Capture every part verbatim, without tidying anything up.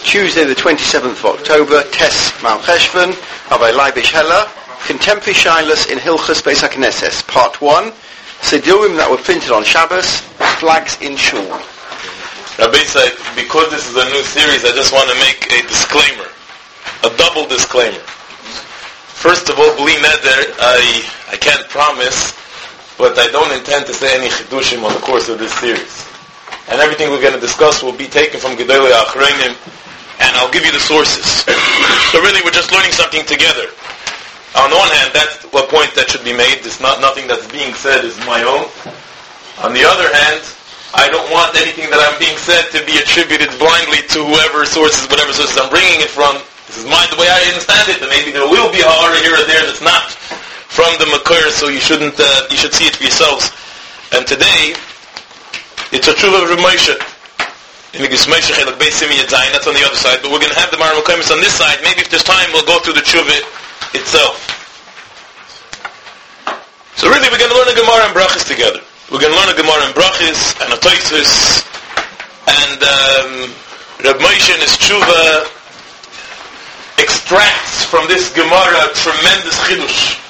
Tuesday the twenty-seventh of October, Tes Mal Cheshvan, Avay Leibish Hella, Contemporary Shilas in Hilchos Beis HaKnesses, Part one, Sidurim that were printed on Shabbos, Flags in Shul. Rabbi said, because this is a new series, I just want to make a disclaimer, a double disclaimer. First of all, Bli Neder, I, I can't promise, but I don't intend to say any chidushim on the course of this series. And everything we're going to discuss will be taken from Gedolei Achronim, and I'll give you the sources. So really, we're just learning something together. On the one hand, that's a point that should be made. It's not nothing that's being said is my own. On the other hand, I don't want anything that I'm being said to be attributed blindly to whoever sources, whatever sources I'm bringing it from. This is my the way I understand it. And maybe there will be a hara here or there that's not from the Makar, so you shouldn't. Uh, you should see it for yourselves. And today, it's a tshuva of Reb Moshe. In the Gismoshe Chelak Beis Simi Yadzayin, that's on the other side. But we're going to have the Mar Mekomis on this side. Maybe if there's time, we'll go through the tshuva itself. So really, we're going to learn a Gemara and Brachas together. We're going to learn a Gemara and Brachas and a Tosfos, and um, Reb Moshe and his tshuva extracts from this Gemara a tremendous chidush.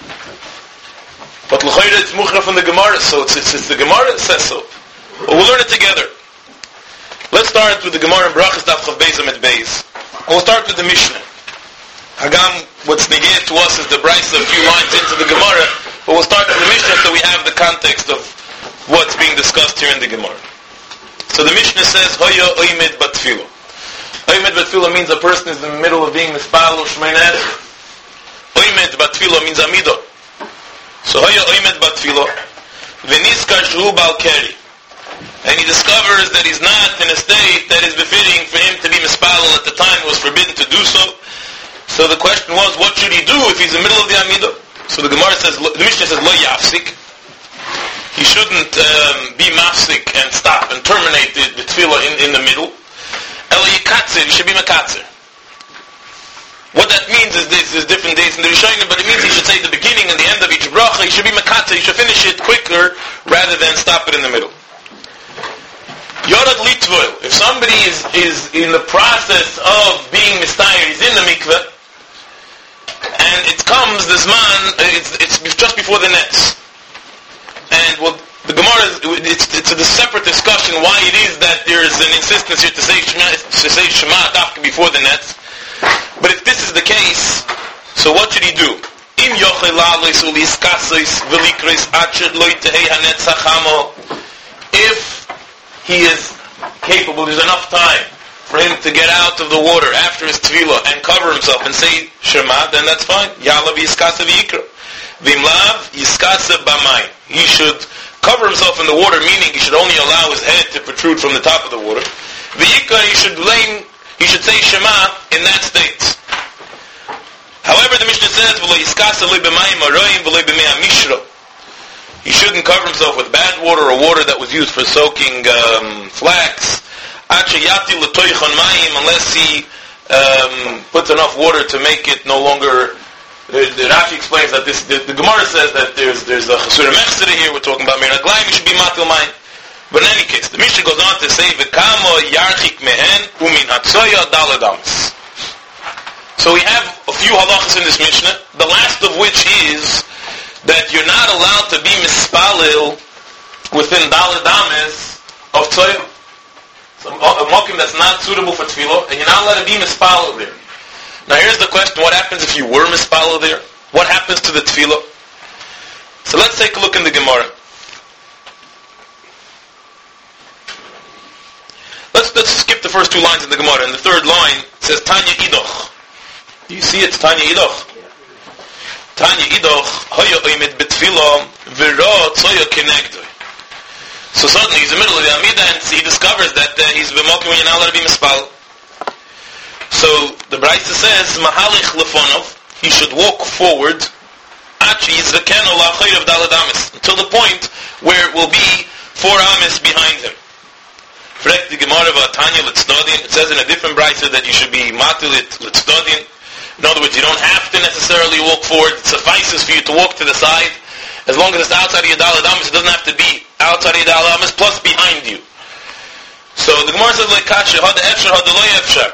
But l'chayra it's muchra from the Gemara, so it's, it's, it's the Gemara that says so. But we'll learn it together. Let's start with the Gemara and Brachas Daf Chav Beis Amid Beis. We'll start with the Mishnah. Hagam, what's negated to us is the brisa a few lines into the Gemara, but we'll start with the Mishnah so we have the context of what's being discussed here in the Gemara. So the Mishnah says, Hoya oimid batfilo. Oimid batfilo means a person is in the middle of being mispal or shmein erech. Oimid batfilo means amido. So Hoya oimid batfilo. V'niskar shu bal keri. And he discovers that he's not in a state that is befitting for him to be mispalel at the time it was forbidden to do so. So the question was, what should he do if he's in the middle of the Amidah? So the Gemara says, the Mishnah says, lo yafsik. He shouldn't um, be mafsik and stop and terminate the, the tefillah in, in the middle. Ela yikatzir, he should be makatzir. What that means is this, there's different days in the Rishonim, but it means he should say the beginning and the end of each bracha, he should be makatzir, he should finish it quicker rather than stop it in the middle. Yorad Litvoil, if somebody is, is in the process of being mistayir, he's in the mikveh, and it comes, this man, it's, it's just before the nets. And well, the Gemara, is, it's, it's a separate discussion why it is that there is an insistence here to say Shema, to say Shema after before the nets. But if this is the case, so what should he do? Im yochel la'alois u'liskasois v'likrois achad lo yitehei hanetz hachamo. If he is capable, there's enough time for him to get out of the water after his tefillah and cover himself and say Shema, then that's fine. Yalav yiskasa v'yikra. V'imlav yiskasa b'mayim. He should cover himself in the water, meaning he should only allow his head to protrude from the top of the water. V'yikra, he should lay, he should say Shema in that state. However, the Mishnah says, v'lo yiskasa lo b'mayim aroyim v'lo b'mei mishra. He shouldn't cover himself with bad water or water that was used for soaking um, flax. Unless he um, puts enough water to make it no longer. The, the Rashi explains that this. The, the Gemara says that there's there's a chasura mechzera here. We're talking about Mir Naglayim. You should be matil mayim. But in any case, the Mishnah goes on to say v'kamo yarchik mehen umin hatzoya daladamis. So we have a few halachas in this Mishnah. The last of which is that you're not allowed to be mispalil within dalad ames of tzoya. So a mokim that's not suitable for tefillah, and you're not allowed to be mispalil there. Now here's the question, what happens if you were mispalil there? What happens to the tefillah? So let's take a look in the Gemara. Let's, let's skip the first two lines in the Gemara. In the third line, it says Tanya Idoch. You see it's Tanya Idoch. Tanya Idoch, hoya oimid betfilo, v'ro tzoya kenegdoi. So suddenly he's in the middle of the Amidah and he discovers that uh, he's b'mokim when you're not allowed to be mispal. So the Brisa says, mahalich lefonov, he should walk forward, achi yizvekeno la'achayr of dalad amis, until the point where it will be four amis behind him. Frek the Gemara v'atanya l'tznodin, it says in a different Brisa that you should be matilit l'tznodin. In other words, you don't have to necessarily walk forward. It suffices for you to walk to the side. As long as it's outside of your dalad amis, it doesn't have to be outside of your dalad amis plus behind you. So the Gemara says, like kasha, had efshar, had lo efshar.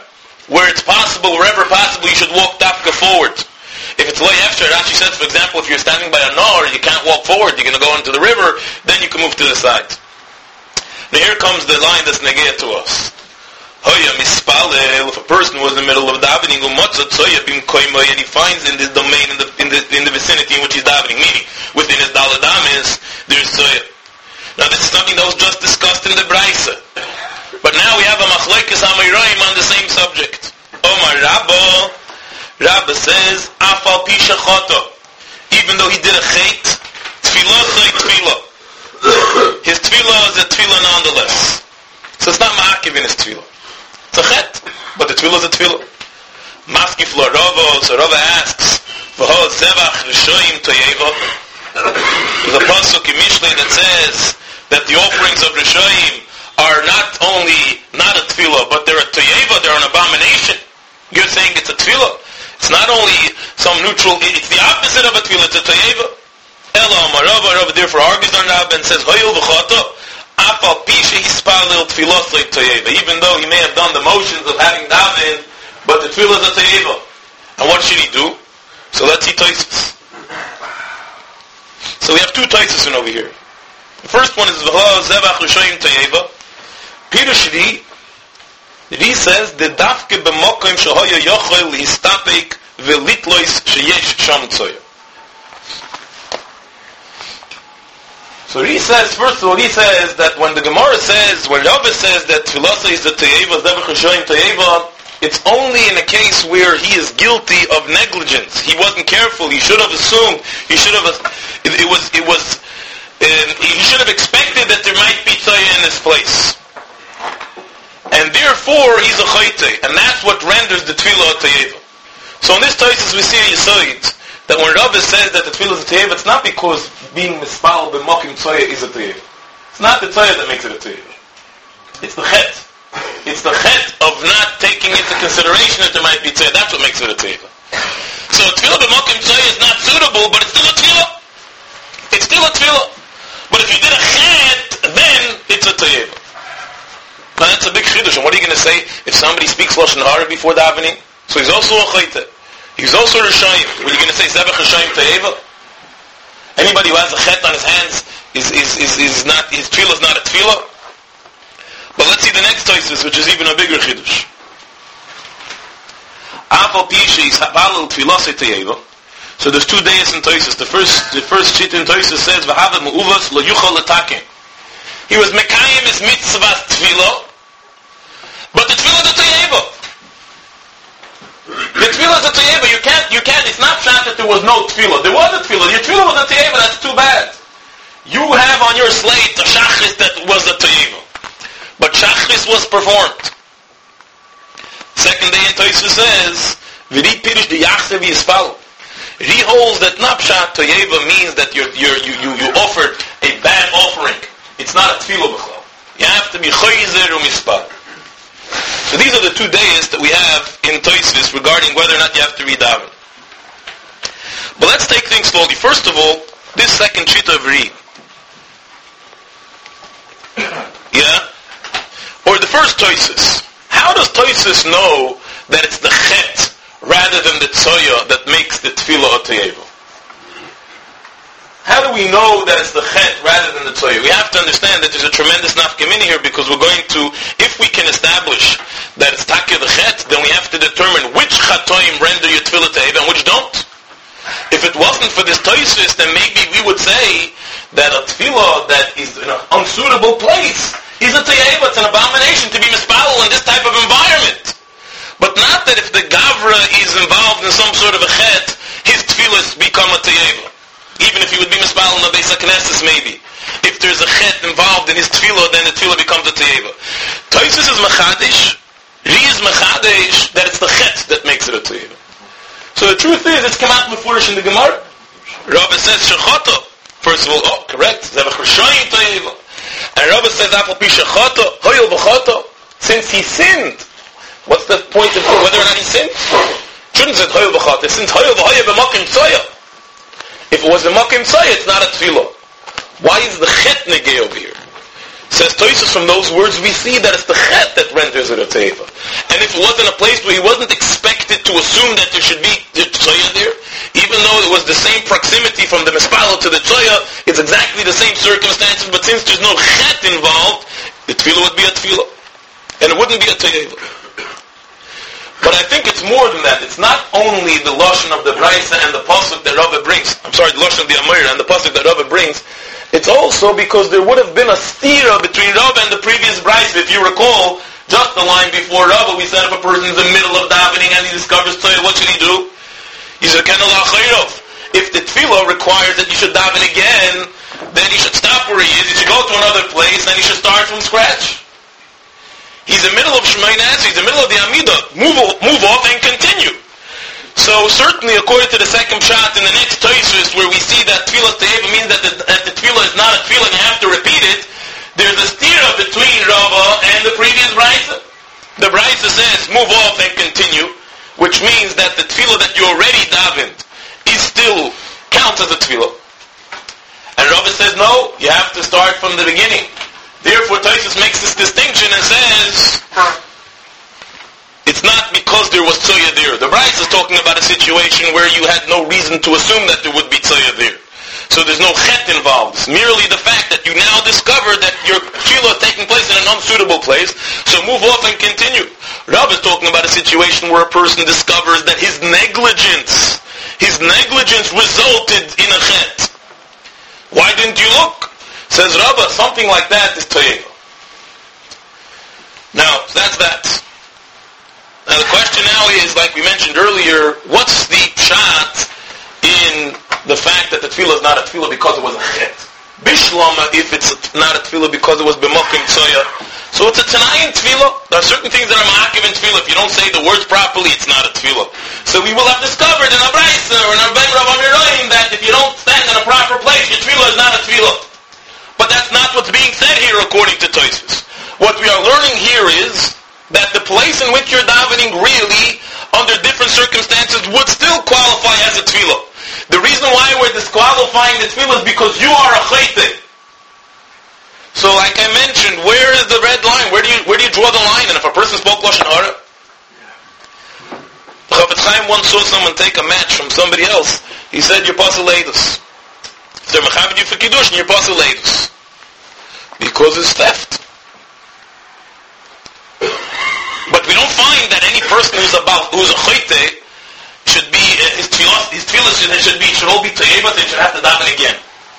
where it's possible, wherever possible, you should walk dafka forward. If it's lay after, Rashi says, for example, if you're standing by a nor, you can't walk forward, you're going to go into the river, then you can move to the side. Now here comes the line that's negea to us. Hoya mispalel, if a person was in the middle of davening, and he finds in this domain, in the, in the, in the vicinity in which he's davening, meaning within his daladamis, there's soya. Now this is something that was just discussed in the Braisa. But now we have a machlekes hamayroim on the same subject. Omar Rabba, Rabba says, Afal Pisha Choto. Even though he did a chait, tefillah soy tefillah. His tefillah is a tefillah nonetheless. So it's not ma'akiv in his tefillah. It's a chet, but the tefillah is a tefillah. Maskif lo Rava, so Rava asks, V'ho zevach rishoyim toyeva. There's a pasuk in Mishlei that says that the offerings of rishoyim are not only not a tefillah, but they're a toyeva, they're an abomination. You're saying it's a tefillah. It's not only some neutral, it's the opposite of a tefillah, it's a toyeva. Ela Amar Rava, Rava therefore argues on Rava and says, Hoyil v'chata, afal pisha hispalil tefillah soy toyeva. Even though he may have done the motions of having daven, but the tefillah is a toyeva. And what should he do? So let's see Tosfos. So we have two Tosfos over here. The first one is V'ho zevach l'shoyim toyeva. Pirush Ri, Ri says, the dafke b'mokim shehoya yochel histapek v'litlois sheyesh sham tzoya. So Ri says, first of all, he says that when the Gemara says, when Rabbi says that tefillah is the toyeva, zevach l'shoyim toyeva, it's only in a case where he is guilty of negligence. He wasn't careful. He should have assumed. He should have. It, it was. It was. Um, he should have expected that there might be tzoya in this place. And therefore, he's a chayte. And that's what renders the tefillah a toyeva. So in this Tosfos we see in Yesod that when Rabbi says that the tefillah is a toyeva, it's not because being mispal b'mokim tzoya is a toyeva. It's not the tzoya that makes it a toyeva. It's the chet. It's the chet of not taking into consideration that there might be tzoya. That's what makes it a toyeva. So tefillah b'mokim tzoya is not suitable, but it's still a tefillah. It's still a tefillah. But if you did a chet, then it's a toyeva. Now that's a big chiddush. And what are you going to say if somebody speaks Lashon Hara before davening? So he's also a chayte. He's also a rishayim. What are you going to say? Zevach rishayim toyeva? Anybody who has a chet on his hands is is is, is not, his tefillah is not a tefillah. But let's see the next Tosfos, which is even a bigger chiddush. Afal pisha is habalul tefillah se toyeva. So there's two days in Tosfos. The first the first shit in Tosfos says v'hava mu'uvas lo yuchal l'taken. He was mekayim his mitzvah tefillah, but the tefillah is a toyeva. The tefillah is a toyeva. You can't, you can't, it's not shot that there was no tefillah. There was a tefillah. Your tefillah was a toyeva, that's too bad. You have on your slate a shachris that was a toyeva. But shachris was performed. Second day in Tosfos says, V'ri pirish de yachse v'yispal. He holds that napshat toyeva means that you're, you're, you you you offered a bad offering. It's not a tefillah b'chol. You have to be choyzer u'mispar. So these are the two days that we have in Tosfos regarding whether or not you have to read daven. But let's take things slowly. First of all, this second shita of Ri. Yeah? Or the first Tosfos. How does Tosfos know that it's the chet rather than the tzoya that makes the tefillah a toyeva? How do we know that it's the chet rather than the tzoya? We have to understand that there's a tremendous nafkamina here because we're going to, if we can establish that it's takya the chet, then we have to determine which chatoim render your tefillah toyeva and which don't. If it wasn't for this Tosfos, then maybe we would say that a tefillah that is in an unsuitable place is a toyeva. It's an abomination to be mispalel in this type of environment. But not that if the gavra is involved in some sort of a chet, his tefillah become a toyeva. Even if he would be mispal in the Beis HaKnesses, maybe. If there's a chet involved in his tefillah, then the tefillah becomes a toyeva. Tosfos is mechadish. Ri is mechadish that it's the chet that makes it a toyeva. So the truth is, it's come out mefurish in the Gemara. Rabbi says shechoto. First of all, oh, correct. Zevach rishayim toyeva. And Rabbi says afal pi shechoto, hoyel b'choto. Since he sinned, what's the point of whether or not he sinned? Shouldn't say hoyel b'choto. Since hoyel b'hoyel b'mokim tzoya. If it was a makim tzoya, it's not a tefillah. Why is the chet negay over here? Says Toysus, from those words we see that it's the chet that renders it a teiva. And if it wasn't a place where he wasn't expected to assume that there should be the tzoya there, even though it was the same proximity from the mispalo to the tzoya, it's exactly the same circumstances, but since there's no chet involved, the tefillah would be a tefillah. And it wouldn't be a teiva. But I think it's more than that. It's not only the lashon of the Braisa and the pasuk that Rava brings. I'm sorry, the lashon of the Amir and the pasuk that Rava brings. It's also because there would have been a stira between Rava and the previous Braisa. If you recall, just the line before Rava, we said if a person is in the middle of davening and he discovers tzoya, what should he do? He said, if the tefillah requires that you should daven again, then he should stop where he is. He should go to another place and he should start from scratch. He's in the middle of Shemoneh Esrei, he's in the middle of the Amidah. Move, move off and continue. So certainly, according to the second shot in the next Toysus, where we see that tefillah teiva means that the, that the tefillah is not a tefillah and you have to repeat it, there's a stira between Rava and the previous Braisa. The Braisa says, move off and continue, which means that the tefillah that you already davened is still counts as a tefillah. And Rava says, no, you have to start from the beginning. Therefore, Toysus makes this distinction and says, it's not because there was tzoya there. The Braisa is talking about a situation where you had no reason to assume that there would be tzoya there. So there's no chet involved. It's merely the fact that you now discover that your tefillah is taking place in an unsuitable place, so move off and continue. Rav is talking about a situation where a person discovers that his negligence, his negligence resulted in a chet. Why didn't you look? Says Rabbah, something like that is teiva. Now, that's that. Now the question now is, like we mentioned earlier, what's the pshat in the fact that the tefillah is not a tefillah because it was a chet? Bishlama, if it's not a tefillah because it was b'mokim tzoya. So it's a tanayin tefillah. There are certain things that are ma'akiv in tefillah. If you don't say the words properly, it's not a tefillah. So we will have discovered in a Braisa or in a Ben Rav Amiroim that if you don't stand in a proper place, your tefillah is not a tefillah. But that's not what's being said here according to Toysus. What we are learning here is that the place in which you're davening really, under different circumstances, would still qualify as a tefillah. The reason why we're disqualifying the tefillah is because you are a chayte. So like I mentioned, where is the red line? Where do you where do you draw the line? And if a person spoke Lashon Hara, the Chafetz Chaim once saw someone take a match from somebody else. He said, you're Pasal Leidus. If they're mechavid you for Kiddush, you're Pasal Leidus. Because it's theft. But we don't find that any person who's about who's a chayte should be his tefillah his tefillah should, should be should all be teiva, they should have to daven again.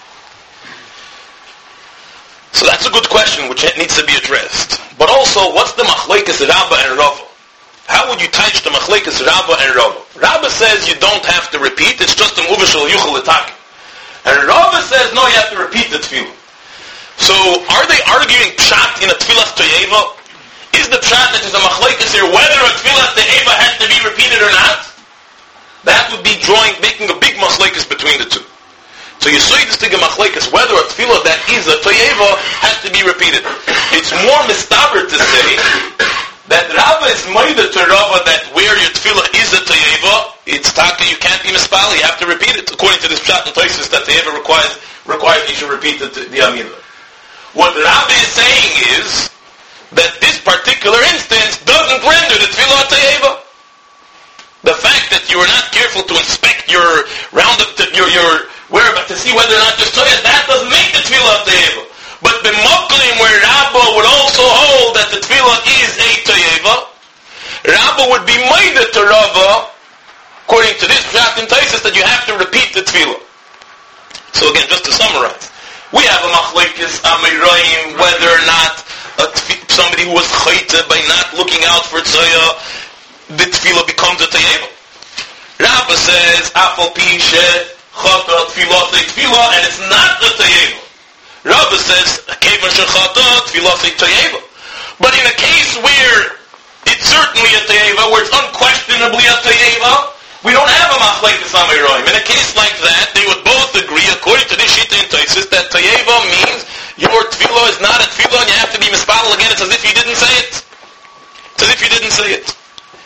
So that's a good question which needs to be addressed. But also, what's the machlekes Rabba and Rava? How would you touch the machlekes Rabba and Rava? Rabba says you don't have to repeat; it's just a muvashal yuchal l'takim. And Rava says no, you have to repeat the tefillah. So, are they arguing pshat in a tefillah teiva? Is the pshat that is a machlekes here whether a tefillah teiva has to be repeated or not? That would be drawing, making a big machlekes between the two. So you say this to the machlekes whether a tefillah that is a teiva has to be repeated. It's more mistaber to say that Rava is moida to Rava that where your tefillah is a teiva, it's taka, you can't be mispal, you have to repeat it. According to this pshat in places that teiva requires, requires you should repeat the, the amidah. What Rava is saying is that this particular instance doesn't render the tefillah teiva. The fact that you are not careful to inspect your roundup, your your whereabouts to see whether or not there's tzoya, that doesn't make the tefillah teiva. But the moklim where Rabba would also hold that the tefillah is a teiva, Rabba would be moida to Rava, according to this pshat in Toysus, that you have to repeat the tefillah. So again, just to summarize, we have a machlekes Amiroim whether or not a tef- somebody who was chayte by not looking out for tzoya, the tefillah becomes a teiva. Rabba says, Afal pi she chata tefillah say tefillah, and it's not a teiva. Rabba says, Kevan she chata tefillah say teiva. But in a case where it's certainly a teiva, where it's unquestionably a teiva, we don't have a machlekes Amiroim. In a case like that, they would both agree, according to this shita in Toysus, that teiva means your tefillah is not a tefillah and you have to be mispalel again. It's as if you didn't say it. It's as if you didn't say it.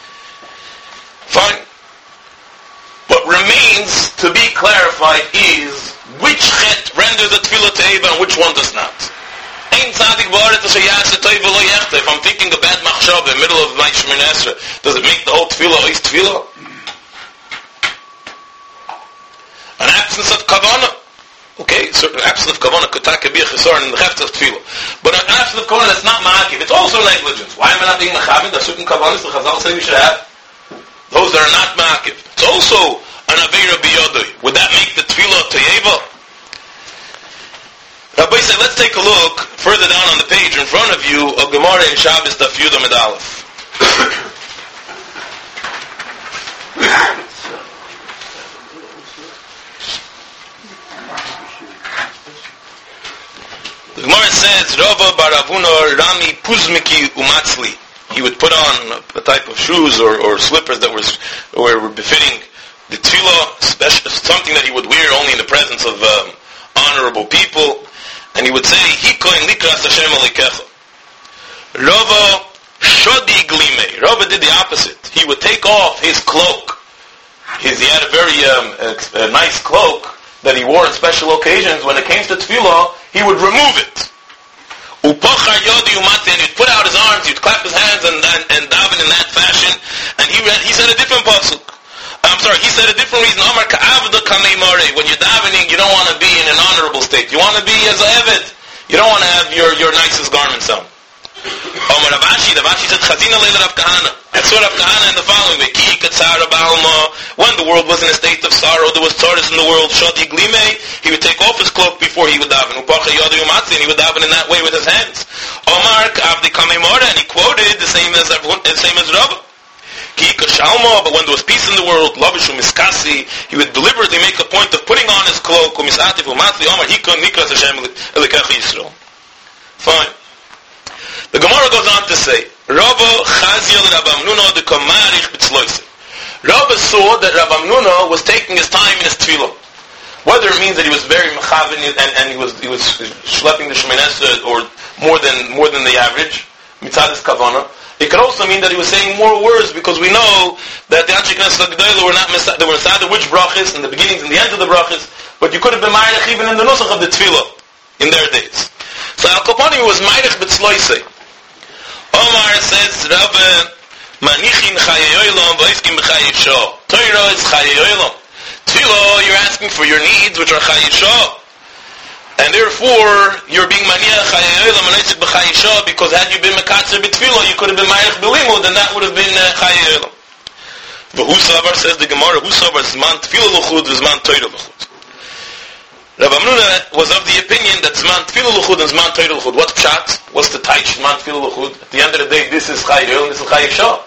Fine. What remains to be clarified is which chet renders a tefillah teiva and which one does not. Ein Tzadik Ba'aretz Asher Ya'aseh Tov V'lo Yechteh. If I'm thinking a bad machshav in the middle of my Shemoneh Esrei, does it make the whole tefillah ois tefillah? An absence of kavanah. Okay, certain absence of kavanah could take a be a chesar in the heft of tefillah. But an absence of kavanah that's not ma'akiv. It's also negligence. Why am I not being mechavin? There's certain kavanahs the Chazal say we should have. Those that are not ma'akiv. It's also an aveira biyodoi. Would that make the tefillah toyeva? Rabbi said, let's take a look further down on the page in front of you of Gemara in Shabbos Daf Yud Amud Aleph. The Gemara says, Rava bar Avuna Rami Puzmiki Umatzli. He would put on a type of shoes or, or slippers that were, were befitting the tefillah, something that he would wear only in the presence of um, honorable people. And he would say, Hikoin likras Hashem alikecha. Rava shodi glime. Rava did the opposite. He would take off his cloak. His, he had a very um, a, a nice cloak that he wore on special occasions. When it came to tefillah, he would remove it. Upachar yodi umati, and he'd put out his arms, he'd clap his hands and, and, and daven in that fashion. And he read, he said a different pasuk. I'm sorry, he said a different reason. Omar ka'avda kamei marei. When you're davening, you don't want to be in an honorable state. You want to be as a eved. You don't want to have your, your nicest garments on. Omar Rabashi, Rabashi said, Chazina leila Rav Kahana. And so Rav Kahana in the following way, Ki katzara ba'alma. When the world was in a state of sorrow, there was tzaras in the world, shadi glime. He would take off his cloak before he would daven. Upacha yadu umatzi, and he would daven in that way with his hands. Omar ka'avdi kamei marei, and he quoted the same as, the same as Rabbah. But when there was peace in the world, he would deliberately make a point of putting on his cloak. Fine. The Gemara goes on to say, Rava saw that Rav Amnuna was taking his time in his tefillah. Whether it means that he was very mechavin and, and he was he was schlepping the Shemoneh Esrei or more than more than the average, mitzad his kavanah. It could also mean that he was saying more words, because we know that the Anshe Knesset HaGedolah were not they were inside the which brachas, in the beginnings and the end of the brachas, but you could have been ma'arich even in the nusach of the tefillah in their days. So Al Kapani was ma'arich b'tzloisei. Omar says, Rabbe, manichin chayeyolam v'aiskim b'chayesho. Torah is chayeyolam. Tefillah, you're asking for your needs, which are chayesho. And therefore, you're being maniach chayeyolam and aisik b'chayesho, because had you been mekatzer b'tefillah, you could have been ma'arich b'limud, and that would have been chayeyolam. V'husavar says the Gemara, husavar zman tefillah l'chud v'zman Torah l'chud. Rav Amnuna was of the opinion that zman tefillah l'chud and zman Torah l'chud. What's pshat? What's the taich zman tefillah l'chud? At the end of the day, this is chayeyolam, this is chayesho.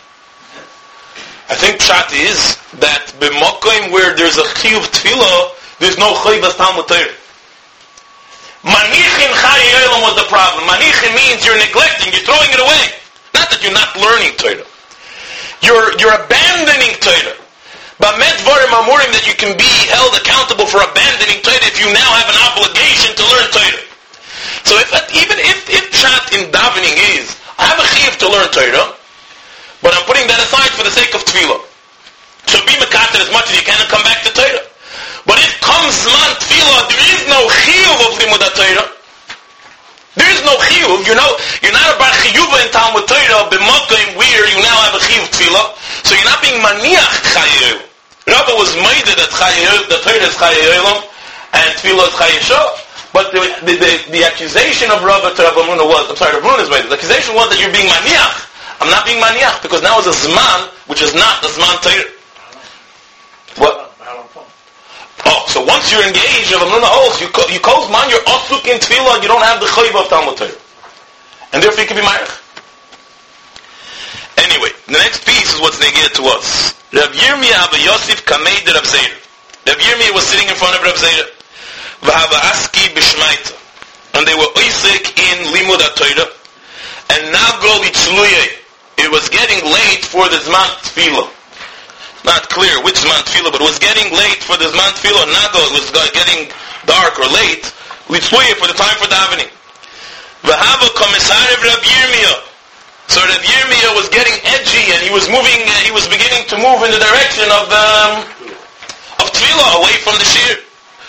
I think pshat is that b'mokoim where there's a chiyuv tefillah, there's no chayvas Talmud Torah. Manichin chayeyolam was the problem. Manichin means you're neglecting, you're throwing it away. Not that you're not learning Torah. You're, you're abandoning Torah. But medvarim amurim that you can be held accountable for abandoning Torah if you now have an obligation to learn Torah. So if, even if, if pshat in davening is, I have a chiyuv to learn Torah, but I'm putting that aside for the sake of tefillah. So be mekater as much as you can and come back to Torah. But if comes zman tefillah, there is no chiyuv of limud Torah. There is no chiyuv. You know, you're not a bar chiyuva in Talmud Torah, b'mokim where you now have a chiyuv tefillah. So you're not being maniach chayeyolam. Rabba was made that chayeyolam, the Torah is chayeyolam, and tefillah is chayesho. But the, the, the, the accusation of Rabba to Rav Amnuna was, I'm sorry, Rav Amnuna is made. The accusation was that you're being maniach. I'm not being maniach, because now is a zman, which is not the zman Torah. What? Oh, so once you're engaged, Rav Amnuna holds, you you close man, you're asuk in tefillah, you don't have the chayv of Talmud Torah. And therefore you can be ma'arich. Anyway, the next piece is what's negated to us. Rav Yirmiyah Abba Yosef Kamei de Rav Zera. Rav Yirmiyah was sitting in front of Rav Zera. V'hava aski b'shmaita. And they were oisik in limud ha-Torah. And nagol itzluye. It was getting late for the zman tefillah. Not clear which zman tefillah, but it was getting late for the zman tefillah. Nagol, it was getting dark or late. Litzluye, for the time for davening. V'hava komisarev Rav Yirmiyah. So Rav Yirmiyah was getting edgy, and he was moving. Uh, he was beginning to move in the direction of the um, of tefillah, away from the shir.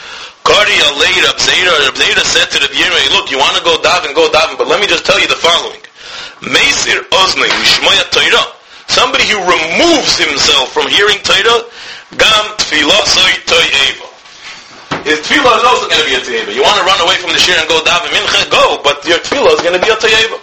Kari alei Rab Zera. Rab Zera said to the Yirmei, look, you want to go daven, go daven, but let me just tell you the following. Meisir oznei mishmoya Torah. Somebody who removes himself from hearing Torah, gam tefillah soy toyeva. His tefillah is also going to be a toyeva. You want to run away from the shir and go daven mincha, go, but your tefillah is going to be a toyeva.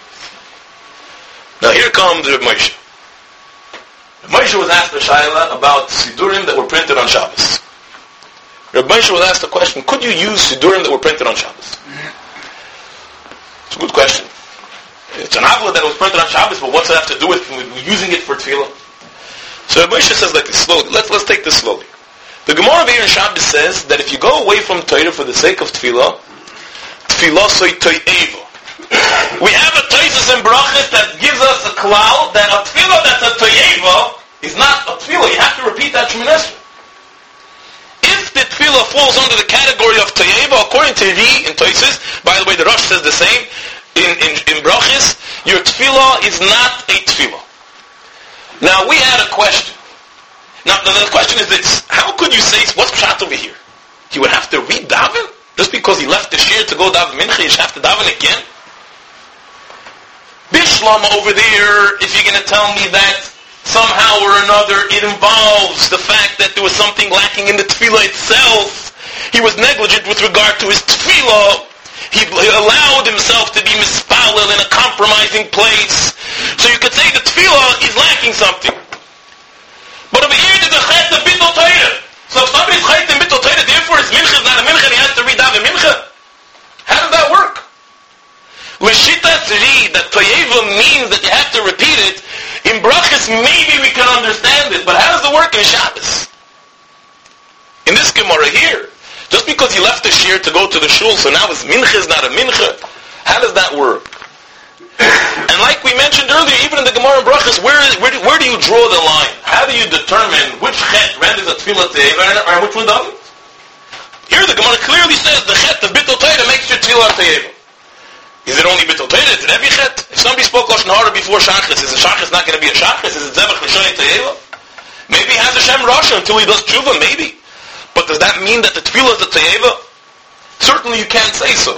Now here comes Reb Moshe. Reb Moshe was asked a shayla about sidurim that were printed on Shabbos. Reb Moshe was asked a question, could you use sidurim that were printed on Shabbos? It's a good question. It's an avla that was printed on Shabbos, but what's it have to do with using it for tefillah? So Reb Moshe says like this, slowly. Let's, let's take this slowly. The Gemara over here in Shabbos says that if you go away from Torah for the sake of tefillah, tefillah soy toyeva. We have a Toisus and Brachas that gives us a klal that a tefillah that's a toyeva is not a tefillah. You have to repeat that Shemoneh Esrei. If the tefillah falls under the category of toyeva, according to Ri in Toisus, by the way, the Rosh says the same, in, in, in Brachas, your tefillah is not a tefillah. Now, we had a question. Now, the, the question is this. How could you say, what's pshat over here? You would have to read daven? Just because he left the shir to go daven mincha, you should have to daven again? Bishlama over there, if you're going to tell me that somehow or another it involves the fact that there was something lacking in the tefillah itself, he was negligent with regard to his tefillah, he allowed himself to be mispalel in a compromising place, so you could say the tefillah is lacking something. But over here there's a chet of bittul Torah. So if somebody's chet in bittul Torah, therefore his mincha is not a mincha and he has to read daven mincha. How does that work? L'shitas Ri, that toyeva means that you have to repeat it. In brachas, maybe we can understand it, but how does it work in Shabbos? In this Gemara here, just because he left the shir to go to the shul, so now his mincha is not a mincha, how does that work? And like we mentioned earlier, even in the Gemara and brachas, where, where, do, where do you draw the line? How do you determine which chet renders a tefillah toyeva and which one doesn't? Here the Gemara clearly says the chet of bittul Torah makes your tefillah toyeva. Is it only bittul Torah? Is it every chet? If somebody spoke Lashon Hara before Shachris, is the Shachris not going to be a Shachris? Is it Zevach L'Shonei Toyeva? Maybe he has a Shem Rasha until he does Tshuva, maybe. But does that mean that the Tefillah is a Toyeva? Certainly you can't say so.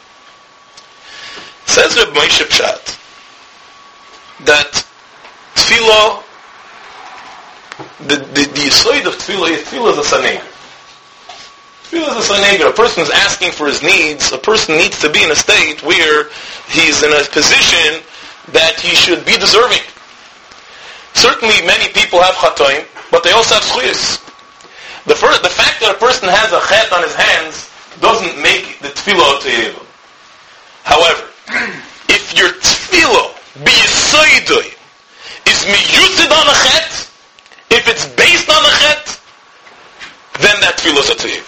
Says Reb Moshe Pshat that Tefillah, the, the, the Yisoid of Tefillah, Tefillah is a Saneger. Tefillah is a Saneger. A person is asking for his needs. A person needs to be in a state where he's in a position that he should be deserving. Certainly many people have chatoim, but they also have zchuyos. The first, the fact that a person has a chet on his hands doesn't make the tefillah a toyeva. However, if your tefillah biyisoidoi is miyusid on a chet, if it's based on a chet, then that tefillah is a toyeva.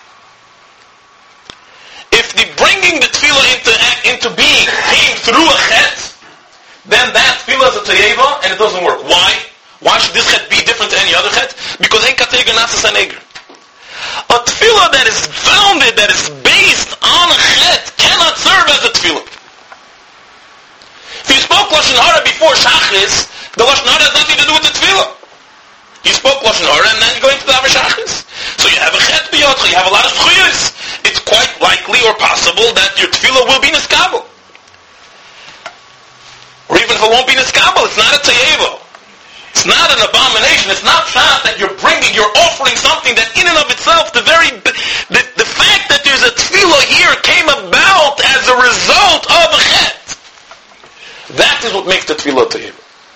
If the bringing the tefillah into, into being came through a chet, then that tefillah is a toyeva and it doesn't work. Why? Why should this chet be different to any other chet? Because ein kateger nasas haneger. A tefillah that is founded, that is based on a chet, cannot serve as a tefillah. If you spoke Lashon Hara before Shachris, the Lashon Hara has nothing to do with the tefillah. You spoke Lashon Hara and then you're going to the Shachris. So you have a chet biyotcha, you have a lot of zchuyos. It's quite likely or possible that your tefillah will be niskabel. Or even if it won't be niskabel, it's not a toyeva. It's not an abomination. It's not shot that you're bringing, you're offering something that in and of itself, the very, the, the fact that there's a tefillah here came about as a result of a chet. That is what makes the tefillah toyeva.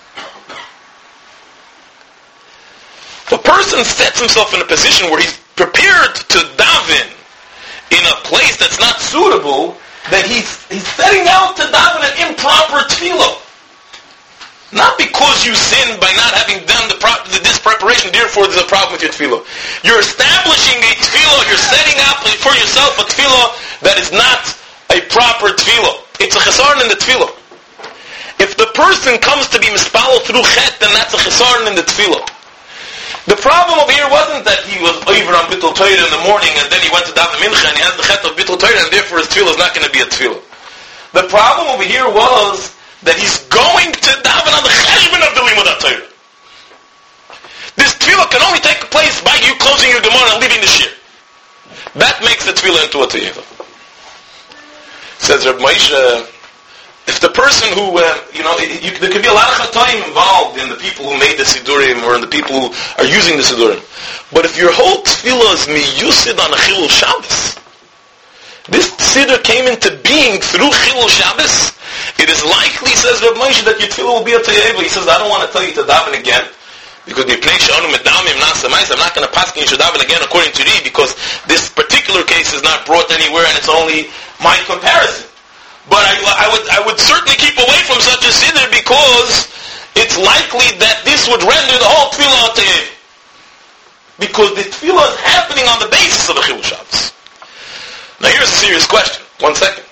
The person sets himself in a position where he's prepared to daven in a place that's not suitable, that he's, he's setting out to daven an improper tefillah. Not because you sinned by not having done the pro- this preparation, therefore there's a problem with your tefillah. You're establishing a tefillah, you're setting up for yourself a tefillah that is not a proper tefillah. It's a chesaron in the tefillah. If the person comes to be mispalel through chet, then that's a chesaron in the tefillah. The problem over here wasn't that he was over on bittul Torah in the morning and then he went to daven mincha and he has the chet of bittul Torah and therefore his tefillah is not going to be a tefillah. The problem over here was that he's going to daven on the cheshbon of the limud Torah. This tefillah can only take place by you closing your Gemara and leaving the shir. That makes the tefillah into a teiva. Says Reb Moshe, if the person who, uh, you know, you, there could be a lot of chatoim involved in the people who made the Sidurim or in the people who are using the Sidurim. But if your whole tefillah is miyusid on a Chilul Shabbos, this Siddur came into being through Chilul Shabbos, it is likely, says Reb Moshe, that your tefillah will be a teiva. He says, I don't want to tell you to daven again, because I'm not going to pass you should daven again according to Ri, because this particular case is not brought anywhere and it's only my comparison. But I, I would I would certainly keep away from such a siddur, because it's likely that this would render the whole tefillah teiv. Because the tefillah is happening on the basis of the Chilul Shabbos. Now here's a serious question. One second.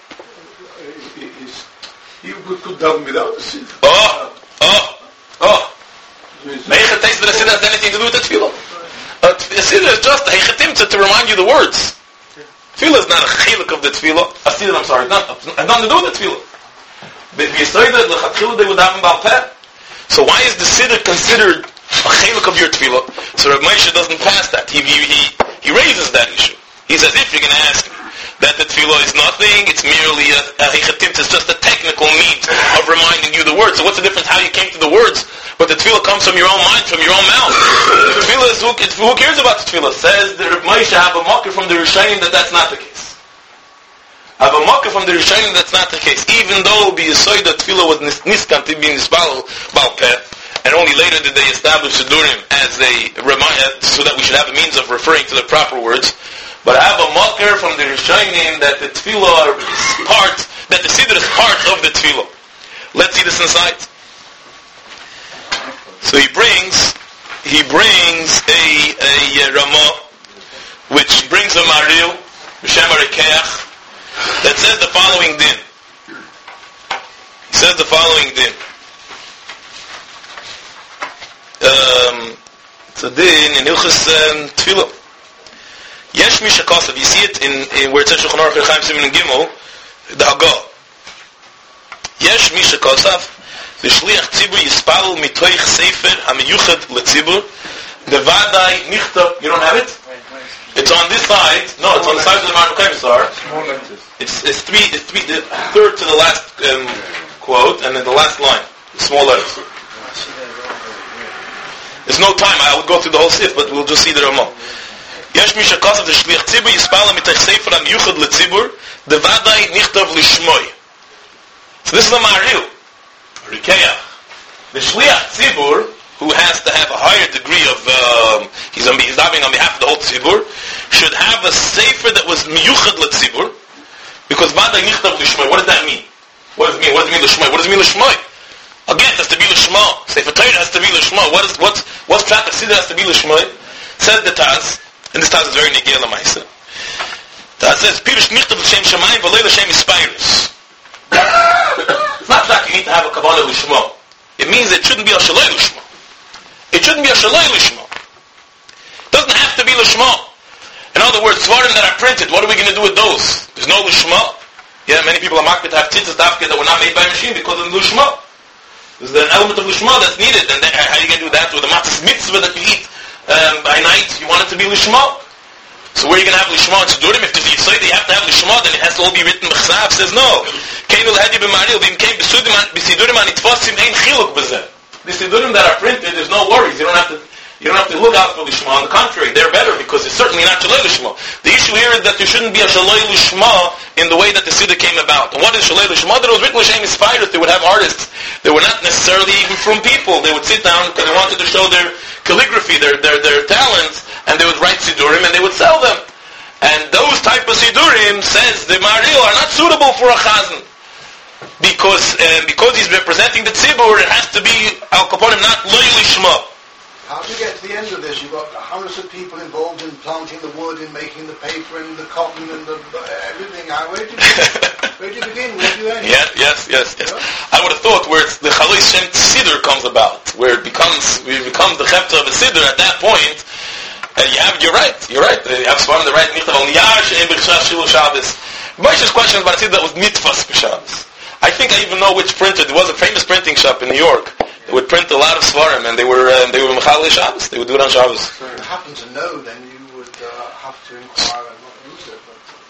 You could, could daven without the siddur. Oh, oh, oh. Meichet taste that a siddur has anything to do with the tefillah. A siddur is just a chetimtza to remind you the words. Tefillah is not a chiluk of the tefillah. A siddur, I'm sorry, not, has nothing to do with the tefillah. So why is the siddur considered a chiluk of your tefillah? So Rav Moshe doesn't pass that. He, he, he, he raises that issue. He says, if you're going to ask me that the tefillah is nothing, it's merely a, a chetimtza, it's just a technical means of reminding you the words. So what's the difference how you came to the words? But the tefillah comes from your own mind, from your own mouth. The tefillah is, who, who cares about the tefillah? Says the Rav Moshe have a mocker from the Rishonim that that's not the case. Have a mocker from the Rishonim that's not the case. Even though the Yesod the tefillah was niskan to be nisbal bal peh, and only later did they establish Sidurim as a reminder, so that we should have a means of referring to the proper words. But I have a mocker from the Rishonim that the tefillah is part, that the siddur is part of the tefillah. Let's see this inside. So he brings, he brings a, a, a Ramah, which brings a Maril, Shem Arikeach, that says the following din. He says the following din. Um, it's a din in Ilchus um, Tefillah. Yesh mi shakasav. You see it in, in where it says Shulchan Aruch Chaim Siman Gimel, the Hagah. Yesh mi shakasav. The shliach tzibur yispal mitoich sefer hamiyuchad letzibur. The vadai nichtav. You don't have it? It's on this side. No, it's on the side of the Marmukh Emisar. It's it's three. It's three. The third to the last um, quote, and then the last line. Small letters. There's no time. I will go through the whole sif, but we'll just see the Ramah. Yesh misha kasav the shliach tzibur yispal mitoich sefer hamiyuchad letzibur. The vadai nichtav lishmoy. So this is the Maril. Rikeach. The Shliach Tzibur, who has to have a higher degree of, um, he's, he's davening on behalf of the whole Tzibur, should have a sefer that was miyuchad l'Tzibur, because Badai Nichtav L'Shmoy. What does that mean? What does it mean? What does it mean L'Shmoy? What does it mean L'Shmoy? Again, it has to be L'Shmo. Sefer Torah has to be L'Shmo. What is, what's, what's Pshat HaSiddur has to be L'Shmoy? Says the Taz, and this Taz is very Negel L'Maisa. Taz says, Pirush Nichtav L'Shem Shemayim V'lei L'Shem Ispirus. It's not that you need to have a Kabbalah Lishma. It means it shouldn't be a Shalai Lishma. It shouldn't be a Shalai Lishma. It doesn't have to be Lishma. In other words, Svarim that are printed, what are we going to do with those? There's no Lishma. Yeah, many people are marked to have tzitzis dafke that were not made by a machine because of Lishma. There's an element of Lishma that's needed. And then, how are you going to do that with the matzah mitzvah that you eat um, by night? You want it to be Lishma. So where are you going to have Lishma and Sidurim? If you say that you have to have Lishma, then it has to all be written B'chsav. Says no. Keinu l'hedi b'maril v'imkein b'sidurim anitvasim ein chiluk b'zeh. The Sidurim that are printed, there's no worries. You don't have to, you don't have to look out for Lishma. On the contrary, they're better because it's certainly not Shaloi Lishma. The issue here is that there shouldn't be a Shaloi Lishma in the way that the Siddur came about. And what is Shaloi Lishma? That it was written L'Shem Ispirus. They would have artists. They were not necessarily even from people. They would sit down because they wanted to show their calligraphy, their, their, their talents, and they would write Sidurim and they would sell them. And those type of Sidurim, says the Maril, are not suitable for a Chazan. Because uh, because he's representing the Tzibur, it has to be Al Kaponim, not Loy Lishma. How do you get to the end of this? You've got hundreds of people involved in planting the wood, in making the paper, and the cotton, and the everything. Where do you begin? Where do you begin? Where do you end? Yes, yes, yes, yes. Yeah? I would have thought where it's the Chaloi Shem Siddur comes about, where it becomes, we become the Chepta of a Siddur at that point. And you have, you're right, you're right. You have Svarim the right Nichtav on Yar She'en B'Chshav Shilul Shabbos. Moshe's question about Siddur that was Mitzvahs B'Shabbos. I think I even know which printer. There was a famous printing shop in New York. They would print a lot of Svarim, and they were uh, they were Mechalei Shabbos. They would do it on Shabbos. So if you happen to know, then you would uh, have to inquire.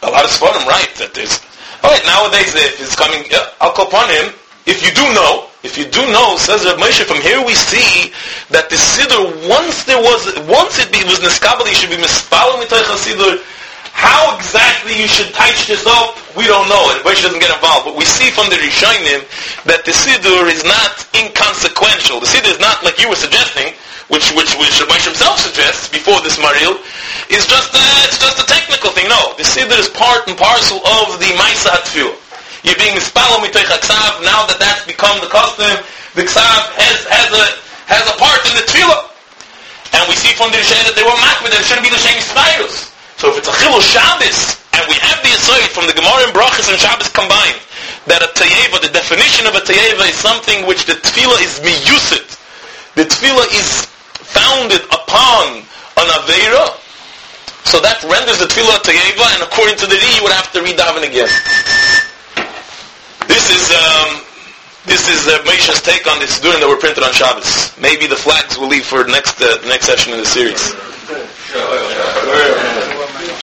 a lot of Sfarim write that there's, alright, nowadays if it's coming, yeah, I'll call upon him, if you do know, if you do know, says Rav Moshe, from here we see that the Siddur, once there was, once it be, was Neskabel, you should be Mispalo Mitoich HaSiddur. How exactly you should touch this up, we don't know. And Moshe doesn't get involved. But we see from the Rishonim that the Siddur is not inconsequential. The Siddur is not like you were suggesting, which which which Moshe himself suggests before this Maril, is just a, it's just a technical thing. No, the Siddur is part and parcel of the Maisa HaTfilah. You're being mispalo mitoich HaKsav. Now that that's become the custom, the Ksav has has a has a part in the Tfilah. And we see from the Rishonim that they were makbid, that it shouldn't be l'shem Yisraelus. So if it's a Chilul Shabbos, and we have the aside from the Gemara and Brachas and Shabbos combined, that a Tayeva, the definition of a Tayeva is something which the Tefillah is miyusit. The Tefillah is founded upon an Aveira, so that renders the Tefillah a Tayeva, and according to the Ri, you would have to redaven again. This is um, this is uh, Moshe's take on this Siddurim that were printed on Shabbos. Maybe the flags will leave for next uh, next session in the series.